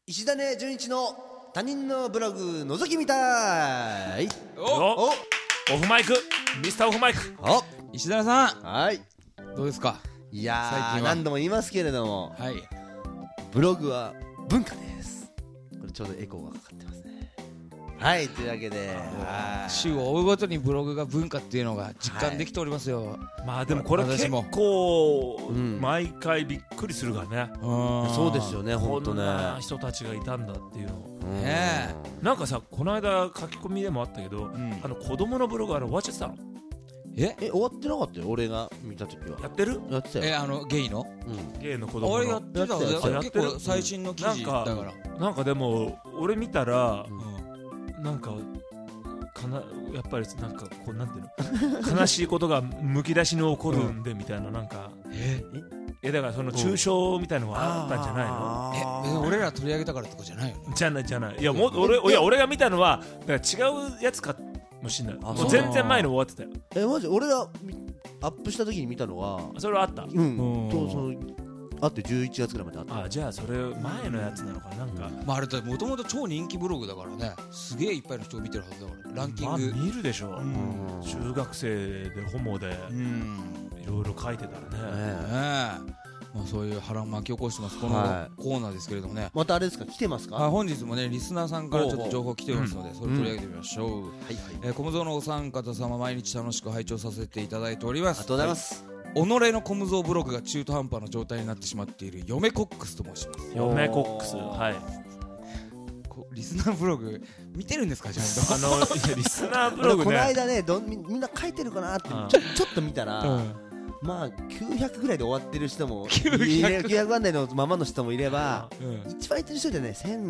石田純一の他人のブログ覗き見たい。 オフマイク、ミスターオフマイク。 石田さん、 はい。 どうですか？ いや最近は何度も言いますけれども、 はい。 ブログは文化です。これちょうどエコーがかかってますね。はい、というわけで週を追うごとにブログが文化っていうのが実感できておりますよ。 まあでもこれ結構毎回びっくりするからね。 そうですよね、本当ね。 こんな人たちがいたんだっていうの。 ねなんかさ、この間書き込みでもあったけど、子供のブログ終わっちゃってたの。 終わってなかったよ、俺が見た時は。 やってる？ やってたよ。 ゲイの？ ゲイの子供の。 あれやってた。結構最新の記事だから。 なんかでも俺見たらなんかやっぱりなんかこうなんていうの悲しいことがむき出しに起こるんでみたいな、なんかだからその抽象みたいなのがあったんじゃないの？ 俺ら取り上げたからってことじゃないよね。 じゃない。いやもう俺が見たのはだから違うやつかもしれない。もう全然前の終わってたよ。 マジ俺がアップした時に見たのはそれはあった。 とそのあって11月ぐらいまであった。 じゃあそれ前のやつなのかなんか。 あれだもともと超人気ブログだからね、すげえいっぱいの人が見てるはずだから、ランキング見るでしょ。中学生でホモでいろいろ書いてたらね。 そういう波乱巻き起こしてます、このコーナーですけれどもね。 またあれですか、来てますか？ 本日もねリスナーさんからちょっと情報来てますので、それ取り上げてみましょう。コムゾーのお三方様、毎日楽しく拝聴させていただいております。 ありがとうございます。 己のコムゾーブログが中途半端な状態になってしまっている嫁コックスと申します。 嫁コックス、 リスナーブログ見てるんですか？ちゃんとリスナーブログね、 この間ねみんな書いてるかなってちょっと見たら、まあ900ぐらいで終わってる人も900番台のままの人もいれば、一番いってる人でね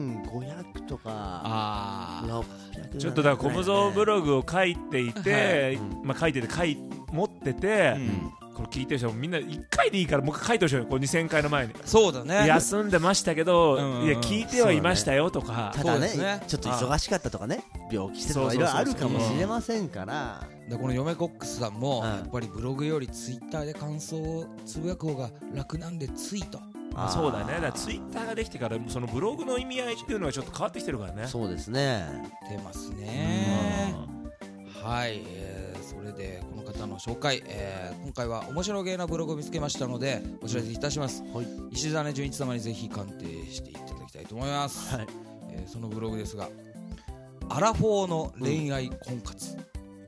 1500とか600。 ちょっとだからコムゾーブログを書いていて、書いてて持ってて、これ聞いてる人もみんな1回でいいからもう一回書いてほしいよ、こう2000回の前に。 そうだね、 休んでましたけど、いや聞いてはいましたよとか。 ただねちょっと忙しかったとかね、病気してたとかいろいろあるかもしれませんから。 この嫁コックスさんもやっぱりブログよりツイッターで感想をつぶやく方が楽なんでツイート。 そうだね。だからツイッターができてからそのブログの意味合いっていうのはちょっと変わってきてるからね。 そうですね、 出ますね。はい、それでこの方の紹介、今回は面白げなブログを見つけましたのでお知らせいたします。石田純一様にぜひ鑑定していただきたいと思います。そのブログですが、アラフォーの恋愛婚活。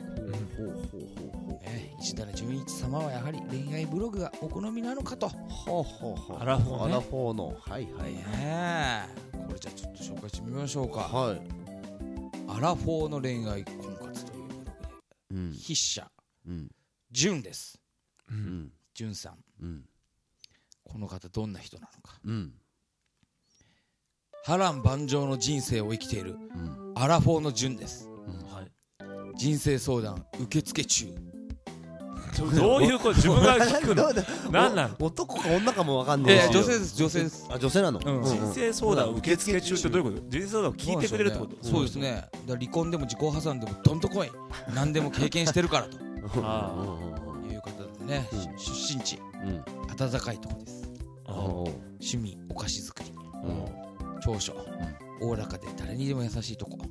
石田純一様はやはり恋愛ブログがお好みなのかと。 アラフォーね。 アラフォーのこれじゃあちょっと紹介してみましょうか。アラフォーの恋愛婚活というブログで、筆者純です。純さん、この方どんな人なのか。波乱万丈の人生を生きているアラフォーの純です。人生相談受付中。 どういうこと？自分が聞くの？何なの？ 男か女かも分かんない。 女性です。女性です。 女性なの？ 人生相談受付中ってどういうこと？人生相談を聞いてくれるってこと？ そうですね。離婚でも自己破産でもどんと来い、何でも経験してるからということでね。出身地暖かいところです。趣味お菓子作り、長所おおらかで誰にでも優しいとこ。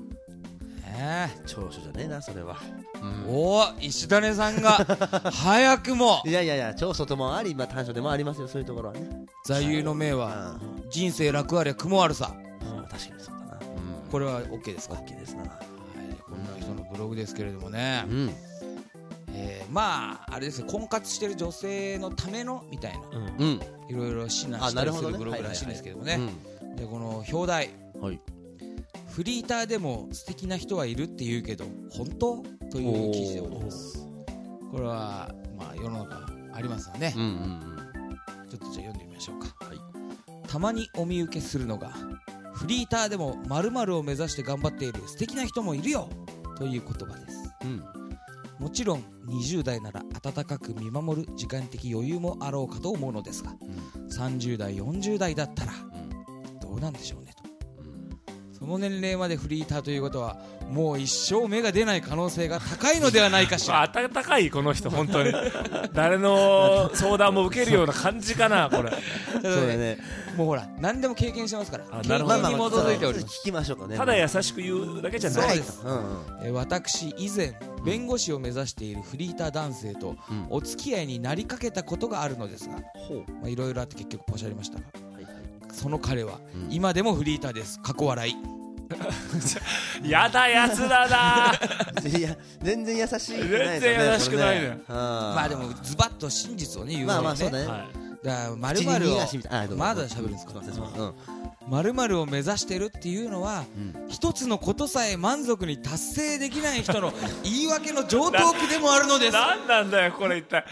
長所じゃねえなそれは。 石種さんが早くもいや長所ともあり短所でもありますよ、そういうところはね。 座右の銘は人生楽ありゃ雲あるさ。 確かにそうだな。 これは OK ですか ？OK ですな。 こんな人のブログですけれどもね、あれですよ、婚活してる女性のためのみたいないろいろ指南したりするブログらしいんですけどもね。でこの表題、フリーターでも素敵な人はいるって言うけど本当？という記事でございます。これは世の中ありますよね。ちょっとじゃあ読んでみましょうか。たまにお見受けするのが、フリーターでも〇〇を目指して頑張っている素敵な人もいるよという言葉です。もちろん20代なら温かく見守る時間的余裕もあろうかと思うのですが、30代40代だったらどうなんでしょうねと。 その年齢までフリーターということはもう一生芽が出ない可能性が高いのではないかしら。 温かいこの人本当に誰の相談も受けるような感じかなこれ。 そうだね、 もうほら何でも経験してますから、経験に基まあづいております。 聞きましょうかね。 ただ優しく言うだけじゃない。 私以前弁護士を目指しているフリーター男性とお付き合いになりかけたことがあるのですが、いろいろあって結局ポシャりましたが、その彼は今でもフリーターです。過去笑い。 やだやつだな。 いや全然優しい、 全然優しくないね。 まあでもズバッと真実をね言うのね。 まあそうだね。 だから〇〇をまだ喋るんですか。〇〇を目指してるっていうのは一つのことさえ満足に達成できない人の言い訳の常套句でもあるのです。 なんなんだよこれ一体。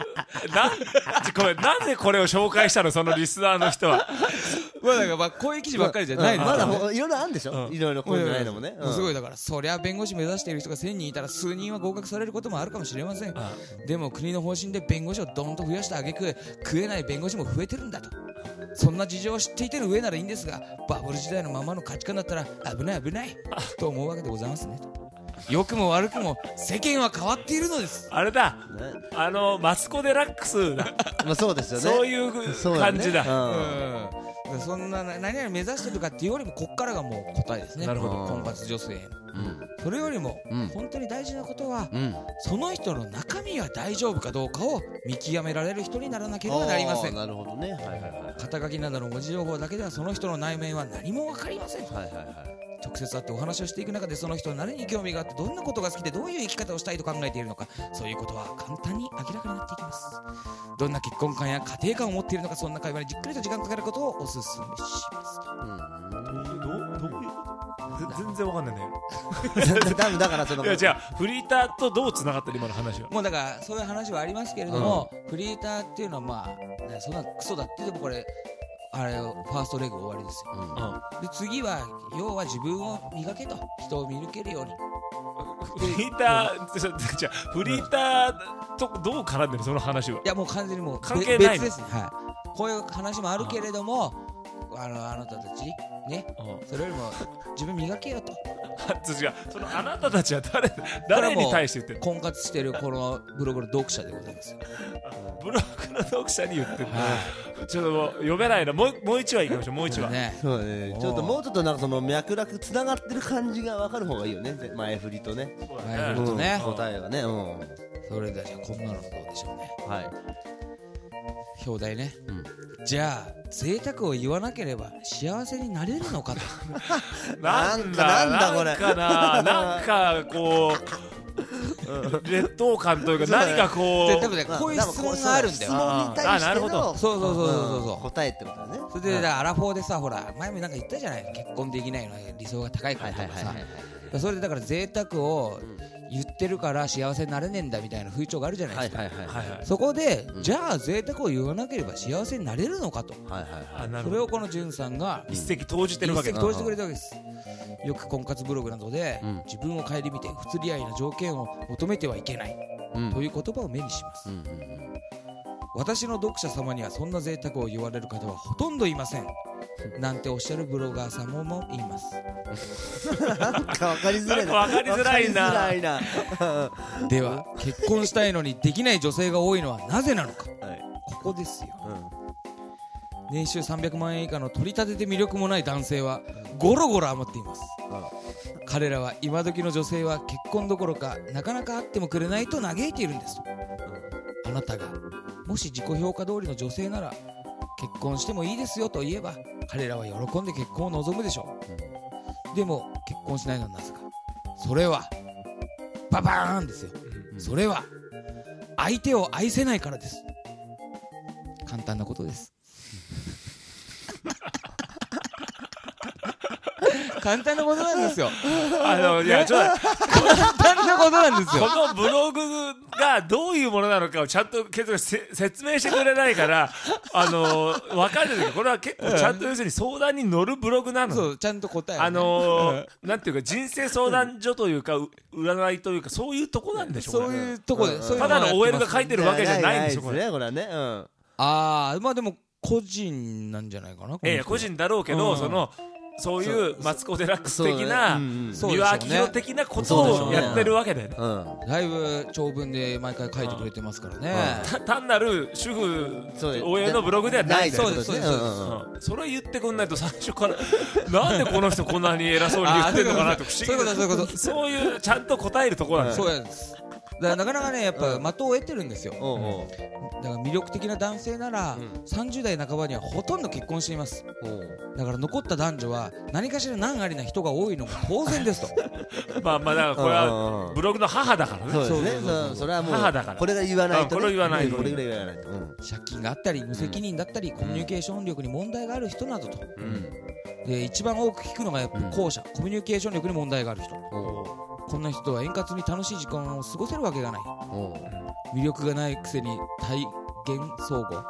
なんでこれを紹介したのそのリスナーの人は。 まあこういう記事ばっかりじゃないですまだいろいろあるんでしょ。いろいろこういうのないのもね。 すごいだからそりゃ弁護士目指している人が1000人いたら数人は合格されることもあるかもしれません。でも国の方針で弁護士をドンと増やした挙句食えない弁護士も増えてるんだと。そんな事情を知っていてる上ならいいんですが、バブル時代のままの価値観だったら危ない危ないと思うわけでございますねと。良くも悪くも世間は変わっているのです。 あれだ、マツコ・デラックスだ。 まあそうですよね。 そういう感じだ。 そんな何々目指してるかっていうよりもこっからがもう答えですね。 なるほど。 婚活女性への、それよりも本当に大事なことは、その人の中身が大丈夫かどうかを見極められる人にならなければなりません。 なるほどね。 肩書きなどの文字情報だけではその人の内面は何も分かりません。直接会ってお話をしていく中でその人は何に興味があってどんなことが好きでどういう生き方をしたいと考えているのか、そういうことは簡単に明らかになっていきます。どんな結婚観や家庭観を持っているのか、そんな会話にじっくりと時間かかることをおすすめします。 どういう全然わかんないね。 だからそのいやじゃあフリーターとどうつながってる今の話は。 もうだからそういう話はありますけれども、フリーターっていうのはまあ、そんなクソだって言ってもこれあれファーストレグ終わりですよ。で次は要は自分を磨けと、人を見抜けるように。 フリーターじゃあフリーターとどう絡んでるその話は。 いやもう完全にもう関係ない別ですね。こういう話もあるけれども、あなたたちね、それよりも自分磨けよと。 違う、そのあなたたちは誰に対して言ってるの。 婚活してるこのブログの読者でございます。 ブログの読者に言ってる。ちょっと読めないな。もう一話いきましょう。もう一話。 そうね。ちょっともうちょっとなんかその脈絡つながってる感じが分かる方がいいよね。前振りとね。 前振りとね。 答えがね。 それではじゃあこんなのどうでしょうね。 はい。 表題ね。じゃあ贅沢を言わなければ幸せになれるのかと。 なんだこれ。なんかこう。劣等感というか何かこうこういう質問があるんだよ。 質問に対してのそう答えってことだね。 それでアラフォーでさ、ほら前もなんか言ったじゃない、結婚できないのは理想が高いからとかさ。それでだから贅沢を言ってるから幸せになれねえんだみたいな風潮があるじゃないですか。そこでじゃあ贅沢を言わなければ幸せになれるのかと。それをこのじゅんさんが一石投じてるわけです。 一石投じてくれたわけです。よく婚活ブログなどで自分を顧みて不釣り合いな条件を求めてはいけないという言葉を目にします。私の読者様にはそんな贅沢を言われる方はほとんどいませんなんておっしゃるブロガーさんもいます。 なんか分かりづらいな。 分かりづらいな。 では結婚したいのにできない女性が多いのはなぜなのか。ここですよ。年収300万円以下の取り立てて魅力もない男性はゴロゴロ余っています。彼らは今時の女性は結婚どころかなかなか会ってもくれないと嘆いているんです。あなたがもし自己評価通りの女性なら結婚してもいいですよと言えば彼らは喜んで結婚を望むでしょう。でも結婚しないのはなぜか。それはババーンですよ。それは相手を愛せないからです。簡単なことです。簡単なことなんですよ。 いやちょっと簡単なことなんですよ。 このブログがどういうものなのかをちゃんと説明してくれないから分かるんだけど、これは結構ちゃんと要するに相談に乗るブログなの。 そうちゃんと答え、 なんていうか人生相談所というか占いというかそういうとこなんでしょうね。 そういうとこで、 ただの OL が書いてるわけじゃないんでしょこれ。 これはね。 まあでも個人なんじゃないかな。 個人だろうけど、 そういうマツコ・デラックス的な三輪明宏的なことをやってるわけだよね。 だいぶ長文で毎回書いてくれてますからね。 単なる主婦応援のブログではない。 そうです。 それ言ってくんないと最初からなんでこの人こんなに偉そうに言ってんのかなって不思議。そういうちゃんと答えるところなんです。 そうです。だからなかなかねやっぱ的を得てるんですよ。だから魅力的な男性なら30代半ばにはほとんど結婚しています。だから残った男女は何かしら難ありな人が多いのも当然ですと。 まあだからこれはブログの母だからね。 そうですね。それはもう母だからこれが言わないと、 これ言わないと、 これぐらい言わないと。 借金があったり無責任だったりコミュニケーション力に問題がある人などと。で一番多く聞くのがやっぱ後者、コミュニケーション力に問題がある人。こんな人は円滑に楽しい時間を過ごせるわけがない。魅力がないくせに体言相互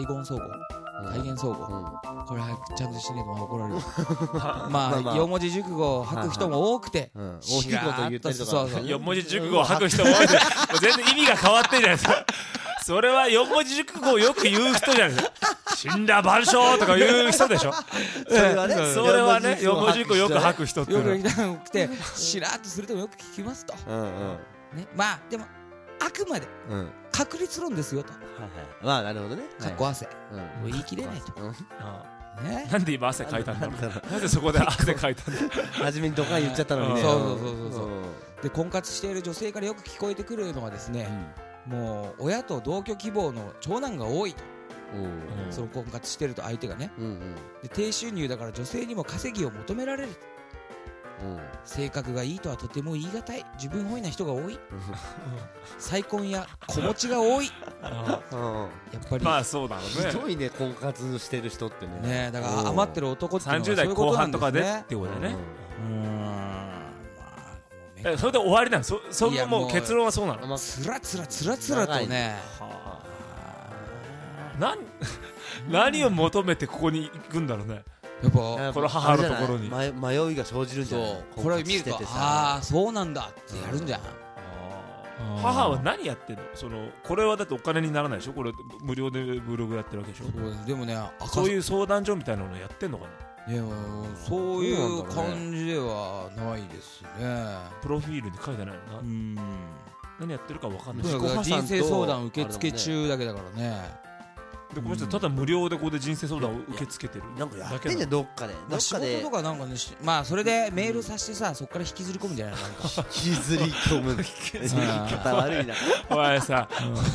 これはちゃんとしねえと怒られる。まあ4文字熟語を吐く人も多くて、 大きいこと言ったりとか、 4文字熟語を吐く人も多いで全然意味が変わってるじゃないですか。それは4文字熟語をよく言う人じゃないですか。死んだ万象とか言う人でしょ。それはね4文字熟語よく吐く人ってよく聞くてしらっとするとよく聞きますと。まあでもあくまで確率論ですよと。 まあなるほどね。 かっこ汗言い切れないと。 なんで今汗かいたんだろう。なんでそこで汗かいたんだろう。 初めにドカン言っちゃったのにね。 そうで婚活している女性からよく聞こえてくるのはですね、もう親と同居希望の長男が多いと。その婚活してると相手がね、で低収入だから女性にも稼ぎを求められる。性格がいいとはとても言い難い。自分本位な人が多い。再婚や子持ちが多い。やっぱりまあそうだろうね。 ひどいね婚活してる人ってね。 だから余ってる男っていうのはそう 30代いうこと後なんですね。 半とかでってことだよね。それで終わりなの。そのもう結論はそうなの。 つらつらとね。 何を求めてここに行くんだろうね。 やっぱこの母のところに迷いが生じるんじゃない。 これを見るとああそうなんだってやるんじゃん。 母は何やってんの。これはだってお金にならないでしょ。これ無料でブログやってるわけでしょ。 でもねそういう相談所みたいなのやってんのかな。 いやそういう感じではないですね。 プロフィールに書いてないのな。何やってるか分かんない。 人生相談受付中だけだからね。 でこの人ただ無料でここで人生相談を受け付けてる。 なんかやってんじゃんどっかで。 仕事とかなんかねまあそれでメールさせてさそこから引きずり込むんじゃないの。 引きずり込む。言い方悪いな。 お前さ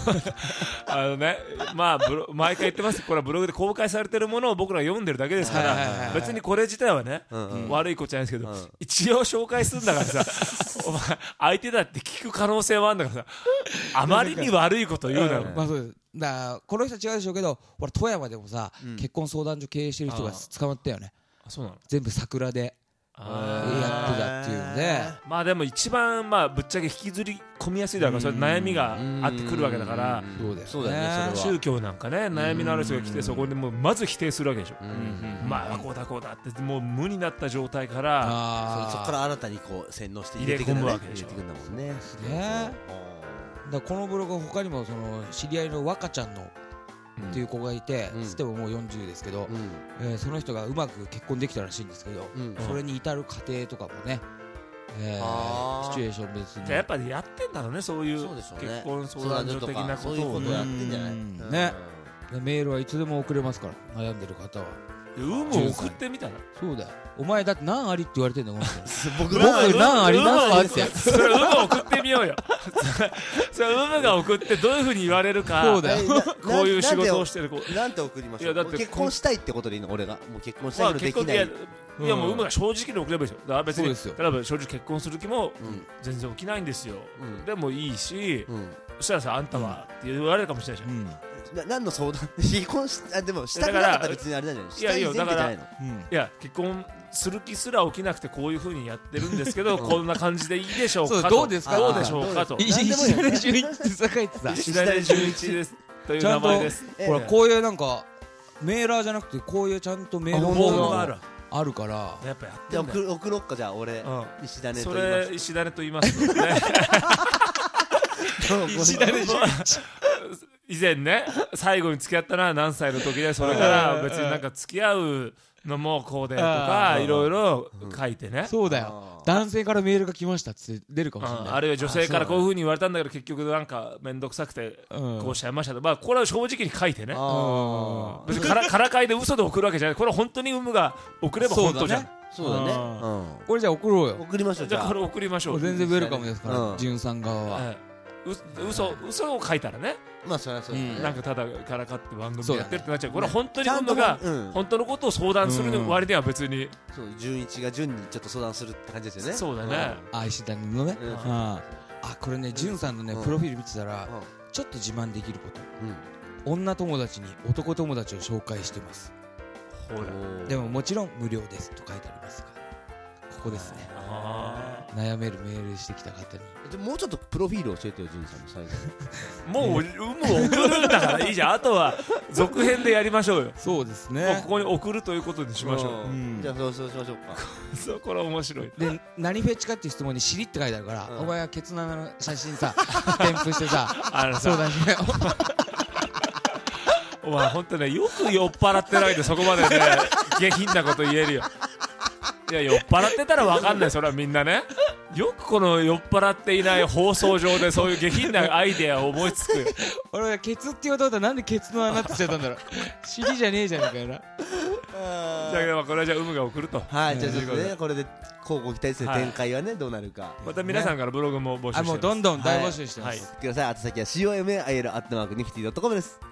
まあ毎回言ってます。これはブログで公開されてるものを僕ら読んでるだけですから別にこれ自体はね悪いことじゃないですけど一応紹介するんだからさお前相手だって聞く可能性はあるんだからさあまりに悪いこと言うなよ。 まあそうです。だからこの人は違うでしょうけど俺富山でもさ結婚相談所経営してる人が捕まったよね。 そうなの。 全部桜でやってたっていうのでまあでも一番まあぶっちゃけ引きずり込みやすいだからそれ悩みがあってくるわけだからそうだよね。 宗教なんかね悩みのある人が来てそこでもうまず否定するわけでしょ。まあこうだってもう無になった状態からそこから新たにこう洗脳して入れ込むわけでしょ。 だこのブログ他にも知り合いの若ちゃんのっていう子がいてつってももう40ですけどその人がうまく結婚できたらしいんですけどそれに至る過程とかもねシチュエーション別にじゃあやっぱりやってんだろうねそういう結婚相談所的なことをやってんじゃないね。メールはいつでも送れますから悩んでる方はも送ってみたら。 そうだよ。お前だって何ありって言われてんだよ。 僕何ありなんすかって。 それ送ってみようよ。それが送ってどういうふうに言われるか。 そうだよ。 こういう仕事をしてる子。 なんて送りましょう。結婚したいってことでいいの俺がもう結婚したいけどできない。 いやもうが正直に送ればいいですよ。だから別に例えば正直結婚する気も全然起きないんですよ。でもいいし、そしたらさあんたはって言われるかもしれないじゃん。 何の相談離婚でもしたくなかったら別にあれなんじゃない。 いやだからいや結婚する気すら起きなくてこういう風にやってるんですけどこんな感じでいいでしょうかと。 どうですかどうでしょうかと。 石田純一ってさ書いてた。 石田純一ですという名前です。 ほらこういうなんかメーラーじゃなくてこういうちゃんとメールフォームがあるからやっぱやってんだよ。 送ろっかじゃあ俺石田ねと言います。それ石田ねと言いますね。 石田ね。 い以前ね最後に付き合ったのは何歳の時で、それから別になんか付き合うのもこうでとかいろいろ書いてね。 そうだよ、男性からメールが来ましたって出るかもしれない。 あるいは女性からこういう風に言われたんだけど結局なんか面倒くさくてこうしちゃいましたと、まあこれは正直に書いてね、別にからかいで嘘で送るわけじゃない。これは本当に有無が送れば本当じゃん。 そうだね。 これじゃあ送ろうよ。 送りましょう。 じゃあこれ送りましょう。 全然ウェルカムですからじゅんさん側は。 嘘を書いたらね、 まあそりゃそうだね。 なんかただからかって番組やってるってなっちゃう。これは本当に有無が本当のことを相談する割には別に、 そう純一が純にちょっと相談するって感じですよね。 そうだね。 石田のね。これね、純さんのねプロフィール見てたらちょっと自慢できること、女友達に男友達を紹介してます。でももちろん無料ですと書いてありますが、ここですね。悩めるメールしてきた方にもうちょっとプロフィール教えてよ、純さんの最後。もう有無を送るんだからいいじゃん。あとは続編でやりましょうよ。 そうですね。 ここに送るということにしましょう。 じゃあそうしましょうか。 そう、これは面白い。 で何フェチかっていう質問に尻って書いてあるから、お前はケツの穴の写真さ添付してさ相談しよう。お前本当ね、よく酔っ払ってないでそこまでね下品なこと言えるよ。いや酔っ払ってたら分かんない、それはみんなね。よくこの酔っ払っていない放送上でそういう下品なアイデアを思いつく。 俺はケツって言おうと思ったらなんでケツの穴って言っちゃったんだろう。尻じゃねえじゃねえかよな。 じゃあこれはじゃあ有無が送ると。 はい、じゃあちょっとねこれでこうご期待する展開はねどうなるか。 また皆さんからブログも募集してます。 もうどんどん大募集してます。 送ってください。宛先はCOMAIL@nifty.com です。